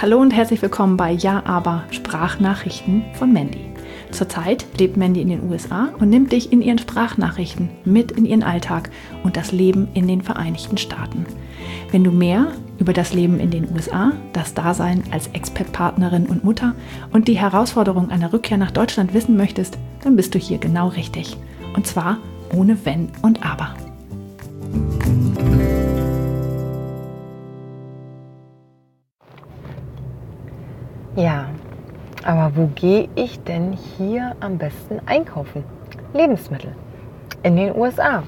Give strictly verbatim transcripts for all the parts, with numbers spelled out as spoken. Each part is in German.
Hallo und herzlich willkommen bei Ja, aber Sprachnachrichten von Mandy. Zurzeit lebt Mandy in den U S A und nimmt dich in ihren Sprachnachrichten mit in ihren Alltag und das Leben in den Vereinigten Staaten. Wenn du mehr über das Leben in den U S A, das Dasein als Expat-Partnerin und Mutter und die Herausforderung einer Rückkehr nach Deutschland wissen möchtest, dann bist du hier genau richtig. Und zwar ohne Wenn und Aber. Ja, aber wo gehe ich denn hier am besten einkaufen? Lebensmittel in den U S A.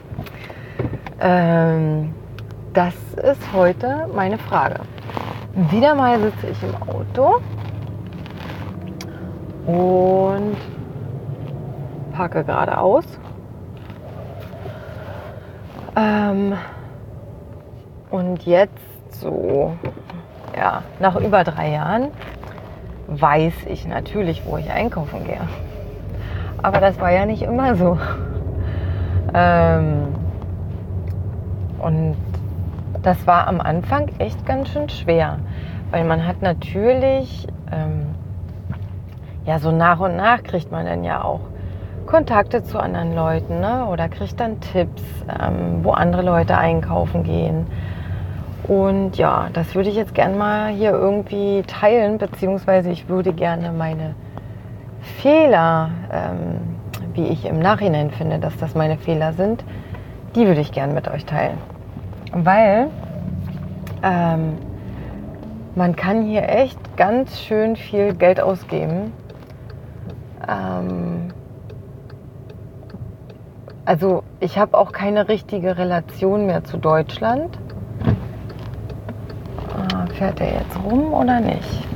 Ähm, das ist heute meine Frage. Wieder mal sitze ich im Auto und parke geradeaus. Ähm, und jetzt so, ja, nach über drei Jahren weiß ich natürlich, wo ich einkaufen gehe. Aber das war ja nicht immer so. Ähm, und das war am Anfang echt ganz schön schwer, weil man hat natürlich, ähm, ja, so nach und nach kriegt man dann ja auch Kontakte zu anderen Leuten, ne? Oder kriegt dann Tipps, ähm, wo andere Leute einkaufen gehen. Und ja, das würde ich jetzt gerne mal hier irgendwie teilen, beziehungsweise ich würde gerne meine Fehler, ähm, wie ich im Nachhinein finde, dass das meine Fehler sind, die würde ich gerne mit euch teilen. Weil ähm, man kann hier echt ganz schön viel Geld ausgeben. Ähm, also ich habe auch keine richtige Relation mehr zu Deutschland. Fährt der jetzt rum oder nicht?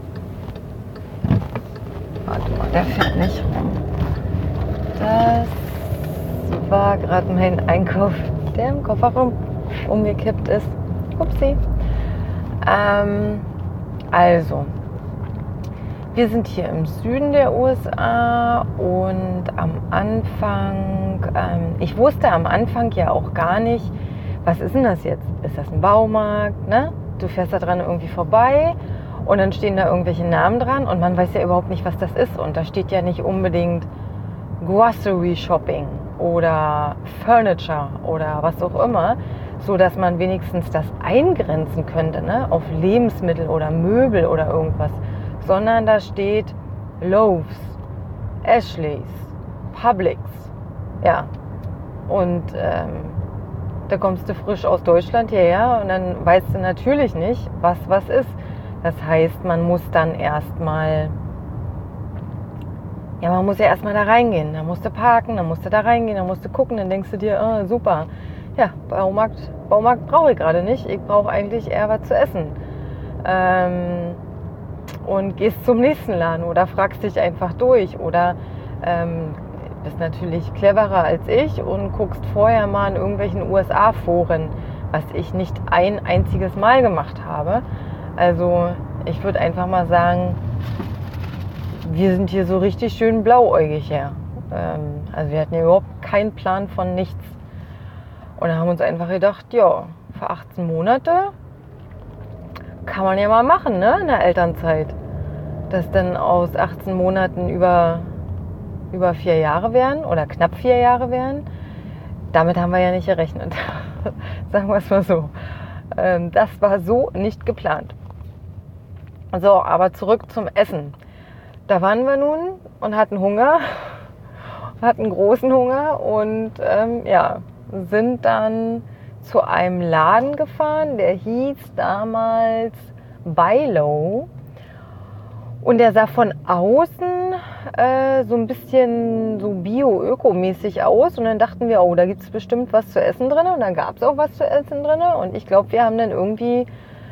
Warte mal, der fährt nicht rum. Das war gerade mein Einkauf, der im Kofferraum umgekippt ist. Upsi. Ähm, also, wir sind hier im Süden der U S A und am Anfang, ähm, ich wusste am Anfang ja auch gar nicht, was ist denn das jetzt? Ist das ein Baumarkt, ne? Du fährst da dran irgendwie vorbei und dann stehen da irgendwelche Namen dran und man weiß ja überhaupt nicht, was das ist. Und da steht ja nicht unbedingt Grocery Shopping oder Furniture oder was auch immer, so dass man wenigstens das eingrenzen könnte, ne, auf Lebensmittel oder Möbel oder irgendwas. Sondern da steht Lowe's, Ashley's, Publix, ja. Und ähm, da kommst du frisch aus Deutschland hierher und dann weißt du natürlich nicht, was was ist. Das heißt, man muss dann erstmal, ja, man muss ja erstmal da reingehen. Dann musst du parken, dann musst du da reingehen, dann musst du gucken, dann denkst du dir, oh, super, ja, Baumarkt, Baumarkt brauche ich gerade nicht. Ich brauche eigentlich eher was zu essen. Ähm, und gehst zum nächsten Laden oder fragst dich einfach durch oder ähm, bist natürlich cleverer als ich und guckst vorher mal in irgendwelchen U S A-Foren, was ich nicht ein einziges Mal gemacht habe. Also ich würde einfach mal sagen, wir sind hier so richtig schön blauäugig her. Ähm, also wir hatten ja überhaupt keinen Plan von nichts. Und dann haben wir uns einfach gedacht, ja, für achtzehn Monate kann man ja mal machen, ne, in der Elternzeit. Dass dann aus achtzehn Monaten über über vier Jahre wären oder knapp vier Jahre wären. Damit haben wir ja nicht gerechnet. Sagen wir es mal so. Das war so nicht geplant. So, aber zurück zum Essen. Da waren wir nun und hatten Hunger, hatten großen Hunger und ähm, ja, sind dann zu einem Laden gefahren, der hieß damals Bi-Lo. Und der sah von außen äh, so ein bisschen so bio-öko-mäßig aus. Und dann dachten wir, oh, da gibt es bestimmt was zu essen drin. Und dann gab es auch was zu essen drin. Und ich glaube, wir haben dann irgendwie,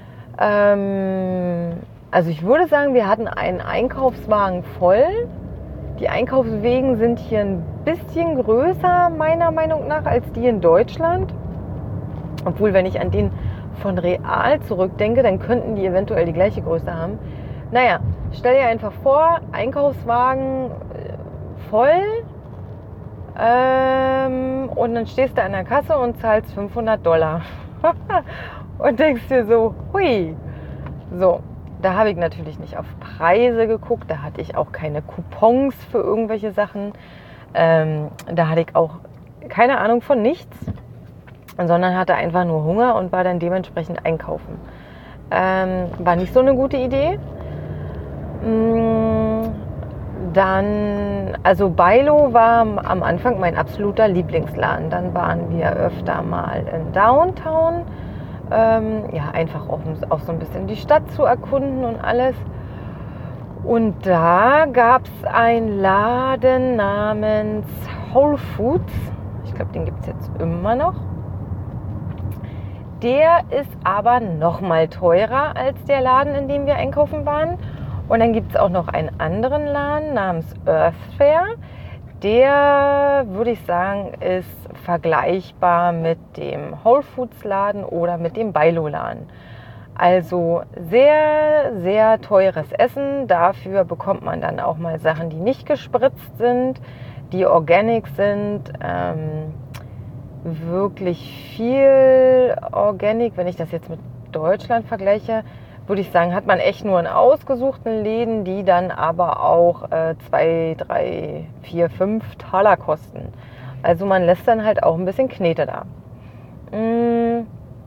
ähm, also ich würde sagen, wir hatten einen Einkaufswagen voll. Die Einkaufswegen sind hier ein bisschen größer, meiner Meinung nach, als die in Deutschland. Obwohl, wenn ich an den von Real zurückdenke, dann könnten die eventuell die gleiche Größe haben. Naja, stell dir einfach vor, Einkaufswagen voll ähm, und dann stehst du an der Kasse und zahlst fünfhundert Dollar und denkst dir so, hui. So, Da habe ich natürlich nicht auf Preise geguckt, da hatte ich auch keine Coupons für irgendwelche Sachen. Ähm, da hatte ich auch keine Ahnung von nichts, sondern hatte einfach nur Hunger und war dann dementsprechend einkaufen. Ähm, war nicht so eine gute Idee. Dann, also Bailo war am Anfang mein absoluter Lieblingsladen. Dann waren wir öfter mal in Downtown. Ähm, ja, einfach auch, um auch so ein bisschen die Stadt zu erkunden und alles. Und da gab es einen Laden namens Whole Foods. Ich glaube, den gibt es jetzt immer noch. Der ist aber noch mal teurer als der Laden, in dem wir einkaufen waren. Und dann gibt es auch noch einen anderen Laden namens Earthfare. Der, würde ich sagen, ist vergleichbar mit dem Whole Foods Laden oder mit dem Bailo Laden. Also sehr, sehr teures Essen. Dafür bekommt man dann auch mal Sachen, die nicht gespritzt sind, die organic sind. Ähm, wirklich viel organic. Wenn ich das jetzt mit Deutschland vergleiche, würde ich sagen, hat man echt nur in ausgesuchten Läden, die dann aber auch äh, zwei, drei, vier, fünf Taler kosten. Also man lässt dann halt auch ein bisschen Knete da. Mmh.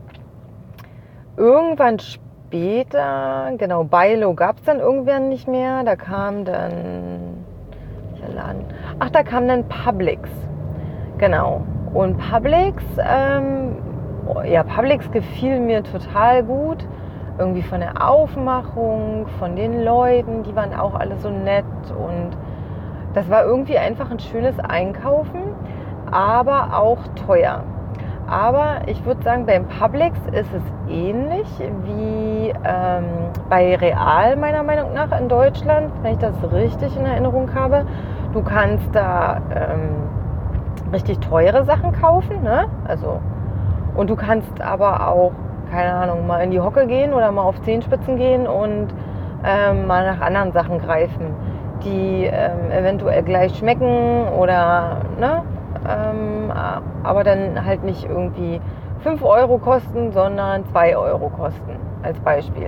Irgendwann später, genau, Bailo gab es dann irgendwann nicht mehr. Da kam dann, welcher Laden? Ach, da kam dann Publix. Genau. Und Publix, ähm, ja, Publix gefiel mir total gut. Irgendwie von der Aufmachung, von den Leuten, die waren auch alle so nett. Und das war irgendwie einfach ein schönes Einkaufen, aber auch teuer. Aber ich würde sagen, beim Publix ist es ähnlich wie ähm, bei Real meiner Meinung nach in Deutschland, wenn ich das richtig in Erinnerung habe. Du kannst da ähm, richtig teure Sachen kaufen, ne? Also, und du kannst aber auch, keine Ahnung, mal in die Hocke gehen oder mal auf Zehenspitzen gehen und ähm, mal nach anderen Sachen greifen, die ähm, eventuell gleich schmecken oder, ne? Ähm, aber dann halt nicht irgendwie fünf Euro kosten, sondern zwei Euro kosten, als Beispiel.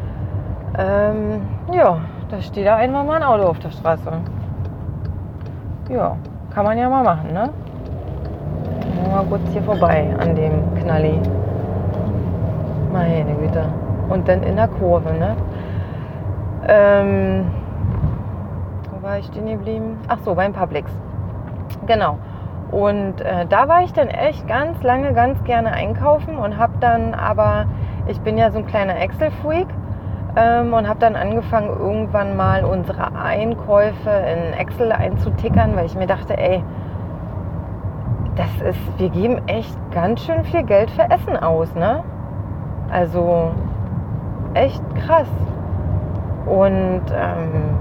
Ähm, ja, da steht da einmal mal ein Auto auf der Straße. Ja, kann man ja mal machen, ne? Mal kurz hier vorbei an dem Knalli. Meine Güte. Und dann in der Kurve, ne? Ähm, wo war ich stehen geblieben? Ach so, beim Publix. Genau. Und äh, da war ich dann echt ganz lange, ganz gerne einkaufen und habe dann aber, ich bin ja so ein kleiner Excel-Freak ähm, und habe dann angefangen, irgendwann mal unsere Einkäufe in Excel einzutickern, weil ich mir dachte, ey, das ist, wir geben echt ganz schön viel Geld für Essen aus, ne? Also echt krass. Und ähm,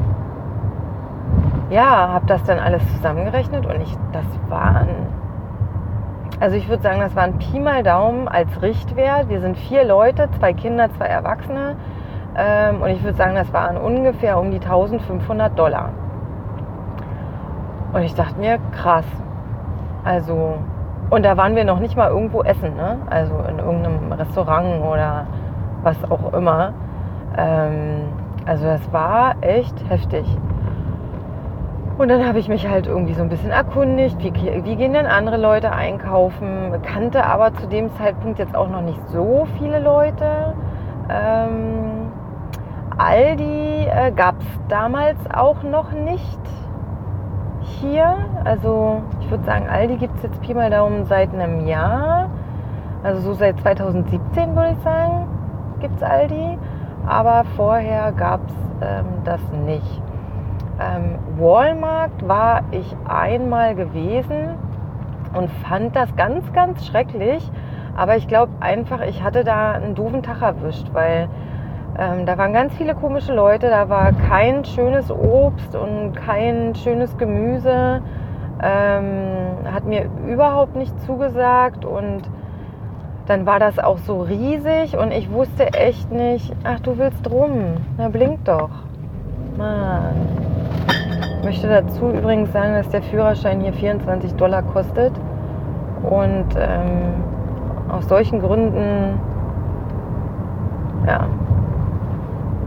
ja, habe das dann alles zusammengerechnet und ich, das waren, also ich würde sagen, das waren Pi mal Daumen als Richtwert. Wir sind vier Leute, zwei Kinder, zwei Erwachsene ähm, und ich würde sagen, das waren ungefähr um die eintausendfünfhundert Dollar. Und ich dachte mir, krass, also, und da waren wir noch nicht mal irgendwo essen, ne? Also in irgendeinem Restaurant oder was auch immer. Ähm, also das war echt heftig. Und dann habe ich mich halt irgendwie so ein bisschen erkundigt, wie, wie gehen denn andere Leute einkaufen, kannte aber zu dem Zeitpunkt jetzt auch noch nicht so viele Leute. Ähm, Aldi äh, gab es damals auch noch nicht hier, also ich würde sagen, Aldi gibt es jetzt Pi mal Daumen seit einem Jahr, also so seit zweitausendsiebzehn würde ich sagen, gibt es Aldi, aber vorher gab es ähm, das nicht. Ähm, Walmart war ich einmal gewesen und fand das ganz, ganz schrecklich. Aber ich glaube einfach, ich hatte da einen doofen Tag erwischt, weil ähm, da waren ganz viele komische Leute. Da war kein schönes Obst und kein schönes Gemüse. Ähm, hat mir überhaupt nicht zugesagt und dann war das auch so riesig und ich wusste echt nicht, ach, du willst rum, na blink doch. Mann. Ich möchte dazu übrigens sagen, dass der Führerschein hier vierundzwanzig Dollar kostet und ähm, aus solchen Gründen, ja,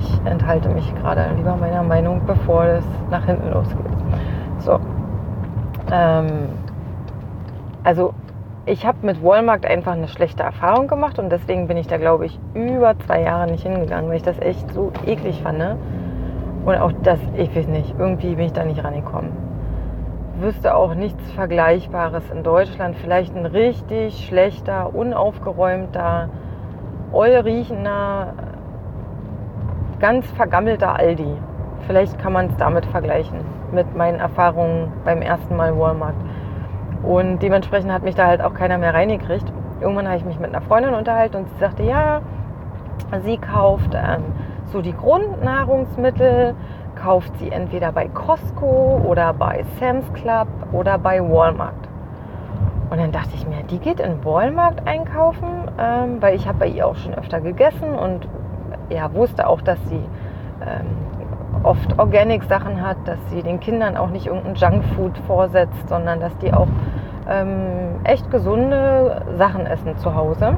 ich enthalte mich gerade lieber meiner Meinung, bevor es nach hinten losgeht. So. Ähm, also ich habe mit Walmart einfach eine schlechte Erfahrung gemacht und deswegen bin ich da, glaube ich, über zwei Jahre nicht hingegangen, weil ich das echt so eklig fand. Ne? Und auch das, ich weiß nicht, irgendwie bin ich da nicht rangekommen. Wüsste auch nichts Vergleichbares in Deutschland. Vielleicht ein richtig schlechter, unaufgeräumter, ollriechender, ganz vergammelter Aldi. Vielleicht kann man es damit vergleichen, mit meinen Erfahrungen beim ersten Mal Walmart. Und dementsprechend hat mich da halt auch keiner mehr reingekriegt. Irgendwann habe ich mich mit einer Freundin unterhalten und sie sagte, ja, sie kauft ähm, so die Grundnahrungsmittel, kauft sie entweder bei Costco oder bei Sam's Club oder bei Walmart. Und dann dachte ich mir, die geht in Walmart einkaufen, ähm, weil ich habe bei ihr auch schon öfter gegessen und ja, wusste auch, dass sie ähm, oft Organic-Sachen hat, dass sie den Kindern auch nicht irgendein Junkfood vorsetzt, sondern dass die auch ähm, echt gesunde Sachen essen zu Hause.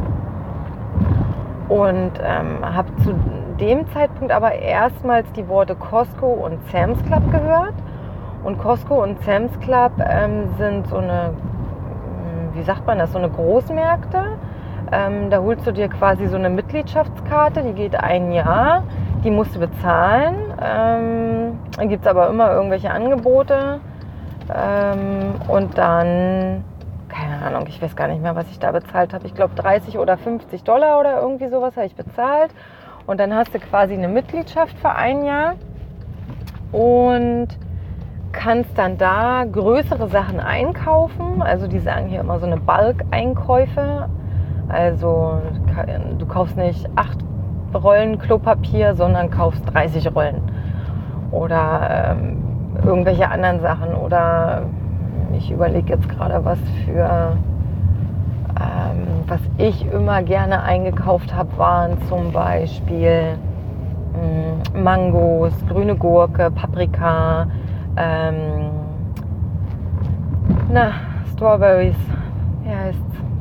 Und ähm, habe zu dem Zeitpunkt aber erstmals die Worte Costco und Sam's Club gehört. Und Costco und Sam's Club ähm, sind so eine, wie sagt man das, so eine Großmärkte. Ähm, da holst du dir quasi so eine Mitgliedschaftskarte, die geht ein Jahr, die musst du bezahlen. Ähm, dann gibt es aber immer irgendwelche Angebote. Ähm, und dann, keine Ahnung, ich weiß gar nicht mehr, was ich da bezahlt habe. Ich glaube dreißig oder fünfzig Dollar oder irgendwie sowas habe ich bezahlt. Und dann hast du quasi eine Mitgliedschaft für ein Jahr und kannst dann da größere Sachen einkaufen. Also die sagen hier immer so eine Bulk-Einkäufe. Also du kaufst nicht acht Rollen Klopapier, sondern kaufst dreißig Rollen. Oder ähm, irgendwelche anderen Sachen. Oder ich überlege jetzt gerade, was für... Ähm, was ich immer gerne eingekauft habe, waren zum Beispiel mh, Mangos, grüne Gurke, Paprika, ähm, na, Strawberries, wie heißt's?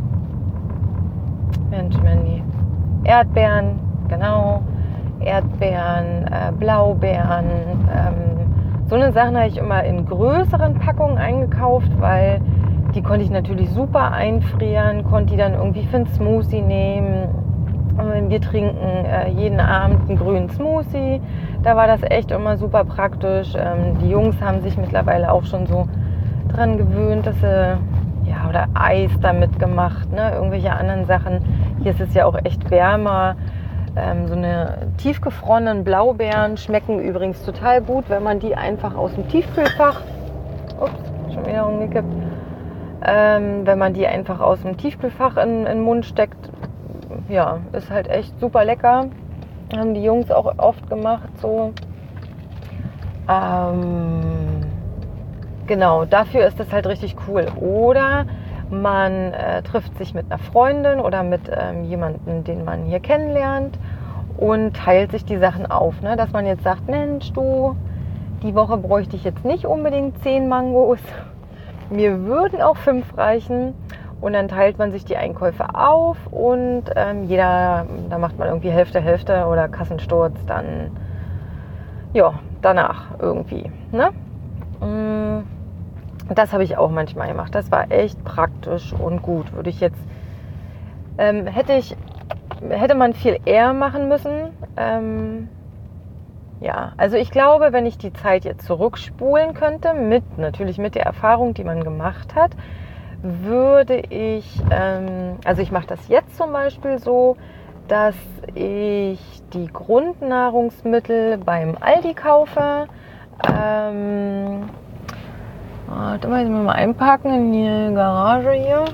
Mensch, Mandy. Erdbeeren, genau. Erdbeeren, äh, Blaubeeren. Ähm, so eine Sachen habe ich immer in größeren Packungen eingekauft, weil die konnte ich natürlich super einfrieren, konnte die dann irgendwie für einen Smoothie nehmen. Und wir trinken äh, jeden Abend einen grünen Smoothie. Da war das echt immer super praktisch. Ähm, die Jungs haben sich mittlerweile auch schon so dran gewöhnt, dass sie, ja, oder Eis damit gemacht, ne? Irgendwelche anderen Sachen. Hier ist es ja auch echt wärmer. Ähm, so eine tiefgefrorenen Blaubeeren schmecken übrigens total gut, wenn man die einfach aus dem Tiefkühlfach, ups, schon wieder umgekippt, ähm, wenn man die einfach aus dem Tiefkühlfach in, in den Mund steckt, ja, ist halt echt super lecker. Haben die Jungs auch oft gemacht, so. Ähm, genau, dafür ist das halt richtig cool. Oder man äh, trifft sich mit einer Freundin oder mit ähm, jemandem, den man hier kennenlernt und teilt sich die Sachen auf. Ne? Dass man jetzt sagt, Mensch, du, die Woche bräuchte ich jetzt nicht unbedingt zehn Mangos. Mir würden auch fünf reichen. Und dann teilt man sich die Einkäufe auf und ähm, jeder, da macht man irgendwie Hälfte, Hälfte oder Kassensturz dann, ja, danach irgendwie. Ne? Das habe ich auch manchmal gemacht. Das war echt praktisch und gut. Würde ich jetzt, ähm, hätte ich, hätte man viel eher machen müssen. Ähm, ja, also ich glaube, wenn ich die Zeit jetzt zurückspulen könnte, mit natürlich mit der Erfahrung, die man gemacht hat, würde ich, ähm, also ich mache das jetzt zum Beispiel so, dass ich die Grundnahrungsmittel beim Aldi kaufe. Ähm, warte mal, ich muss mal einpacken in die Garage hier.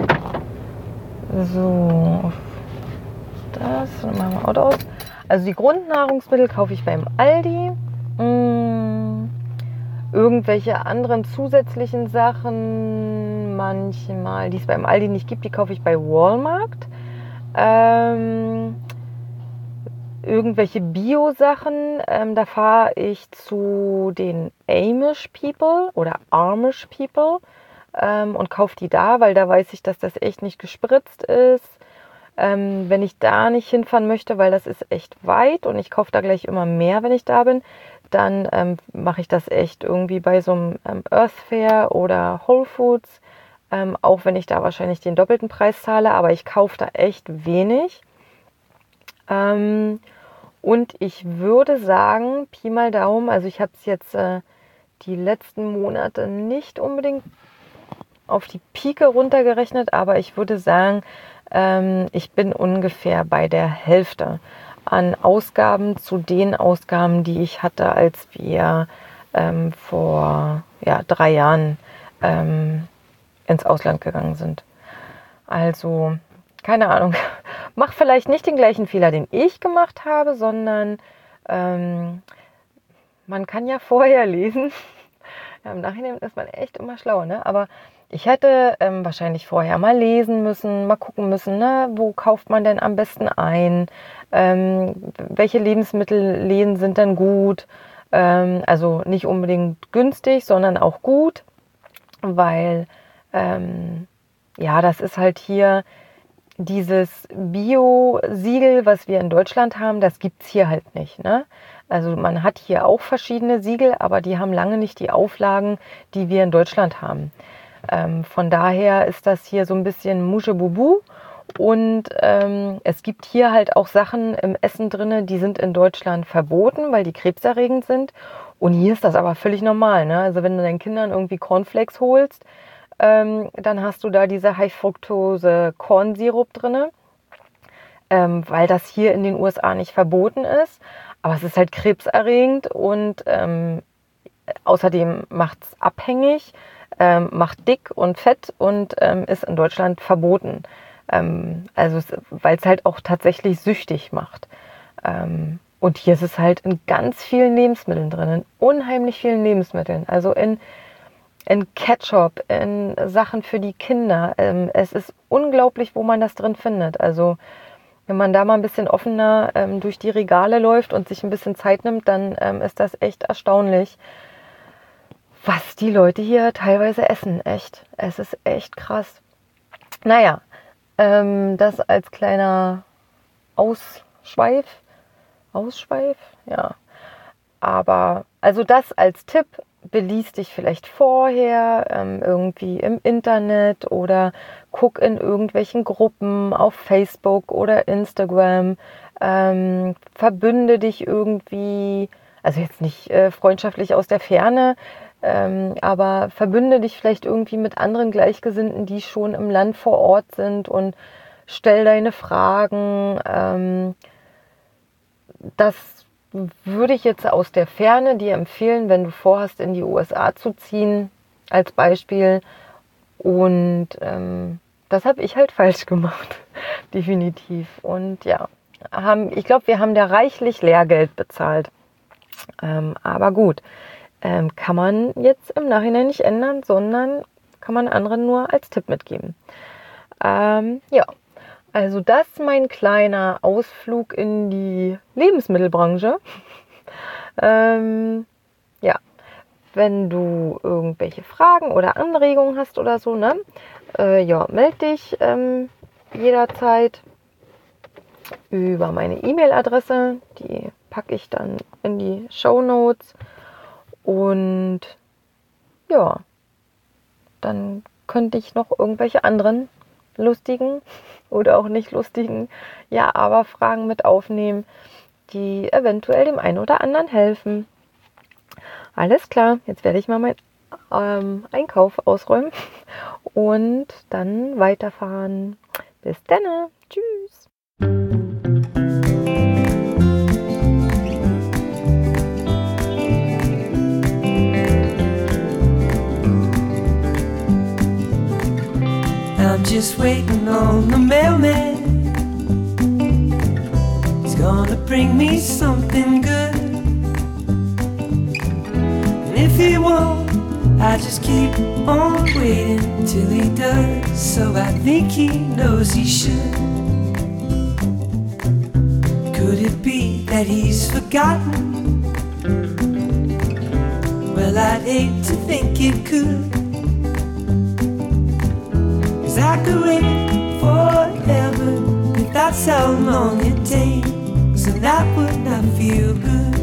So, das, dann machen wir Auto aus. Also die Grundnahrungsmittel kaufe ich beim Aldi. Mmh. Irgendwelche anderen zusätzlichen Sachen, manchmal, die es beim Aldi nicht gibt, die kaufe ich bei Walmart. Ähm, irgendwelche Bio-Sachen, ähm, da fahre ich zu den Amish People oder Amish People ähm, und kaufe die da, weil da weiß ich, dass das echt nicht gespritzt ist. Ähm, wenn ich da nicht hinfahren möchte, weil das ist echt weit und ich kaufe da gleich immer mehr, wenn ich da bin, dann ähm, mache ich das echt irgendwie bei so einem ähm, Earth Fair oder Whole Foods, ähm, auch wenn ich da wahrscheinlich den doppelten Preis zahle, aber ich kaufe da echt wenig. Ähm, und ich würde sagen, Pi mal Daumen, also ich habe es jetzt äh, die letzten Monate nicht unbedingt auf die Pike runtergerechnet, aber ich würde sagen, ähm, ich bin ungefähr bei der Hälfte an Ausgaben zu den Ausgaben, die ich hatte, als wir ähm, vor ja, drei Jahren ähm, ins Ausland gegangen sind. Also, keine Ahnung, mach vielleicht nicht den gleichen Fehler, den ich gemacht habe, sondern ähm, man kann ja vorher lesen. Ja, im Nachhinein ist man echt immer schlau, ne? Aber ich hätte ähm, wahrscheinlich vorher mal lesen müssen, mal gucken müssen, ne? Wo kauft man denn am besten ein? Ähm, welche Lebensmittelläden sind denn gut? Ähm, also nicht unbedingt günstig, sondern auch gut, weil ähm, ja, das ist halt hier dieses Bio-Siegel, was wir in Deutschland haben, das gibt es hier halt nicht, ne? Also man hat hier auch verschiedene Siegel, aber die haben lange nicht die Auflagen, die wir in Deutschland haben. Ähm, von daher ist das hier so ein bisschen Muschebubu. Und ähm, es gibt hier halt auch Sachen im Essen drin, die sind in Deutschland verboten, weil die krebserregend sind. Und hier ist das aber völlig normal, ne? Also wenn du deinen Kindern irgendwie Cornflakes holst, ähm, dann hast du da diese High-Fructose-Kornsirup drin, ähm, weil das hier in den U S A nicht verboten ist. Aber es ist halt krebserregend und ähm, außerdem macht es abhängig, ähm, macht dick und fett und ähm, ist in Deutschland verboten. Ähm, also weil es halt auch tatsächlich süchtig macht. Ähm, und hier ist es halt in ganz vielen Lebensmitteln drin, in unheimlich vielen Lebensmitteln. Also in, in Ketchup, in Sachen für die Kinder. Ähm, es ist unglaublich, wo man das drin findet. Also wenn man da mal ein bisschen offener ähm, durch die Regale läuft und sich ein bisschen Zeit nimmt, dann ähm, ist das echt erstaunlich, was die Leute hier teilweise essen. Echt. Es ist echt krass. Naja, ähm, das als kleiner Ausschweif. Ausschweif? Ja. Aber, also das als Tipp, beließ dich vielleicht vorher ähm, irgendwie im Internet oder guck in irgendwelchen Gruppen auf Facebook oder Instagram, ähm, verbünde dich irgendwie, also jetzt nicht äh, freundschaftlich aus der Ferne, ähm, aber verbünde dich vielleicht irgendwie mit anderen Gleichgesinnten, die schon im Land vor Ort sind und stell deine Fragen. Ähm, das würde ich jetzt aus der Ferne dir empfehlen, wenn du vorhast, in die U S A zu ziehen, als Beispiel. Und ähm, das habe ich halt falsch gemacht, definitiv. Und ja, haben, ich glaube, wir haben da reichlich Lehrgeld bezahlt. Ähm, aber gut, ähm, kann man jetzt im Nachhinein nicht ändern, sondern kann man anderen nur als Tipp mitgeben. Ähm, ja. Also das ist mein kleiner Ausflug in die Lebensmittelbranche. ähm, ja, wenn du irgendwelche Fragen oder Anregungen hast oder so, ne, äh, ja, melde dich ähm, jederzeit über meine E-Mail-Adresse. Die packe ich dann in die Shownotes. Und ja, dann könnte ich noch irgendwelche anderen lustigen oder auch nicht lustigen, ja, aber Fragen mit aufnehmen, die eventuell dem einen oder anderen helfen. Alles klar, jetzt werde ich mal meinen ähm, Einkauf ausräumen und dann weiterfahren. Bis dann, tschüss. I'm just waiting on the mailman. He's gonna bring me something good. And if he won't, I just keep on waiting till he does. So I think he knows he should. Could it be that he's forgotten? Well, I'd hate to think it could. I could wait forever if that's how long it takes, and that would not feel good.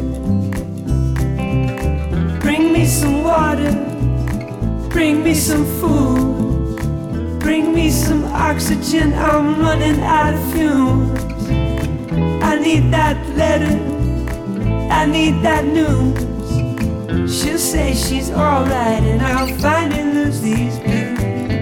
Bring me some water, bring me some food, bring me some oxygen, I'm running out of fumes. I need that letter, I need that news. She'll say she's alright, and I'll finally lose these blues.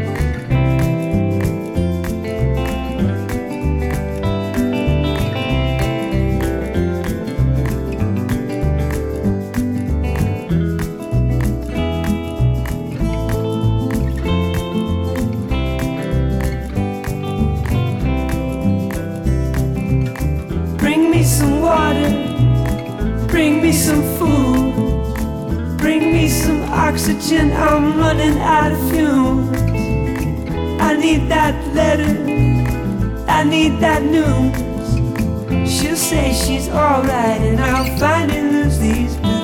Bring me some water, bring me some food, bring me some oxygen, I'm running out of fumes. I need that letter, I need that news. She'll say she's alright, and I'll finally lose these blues.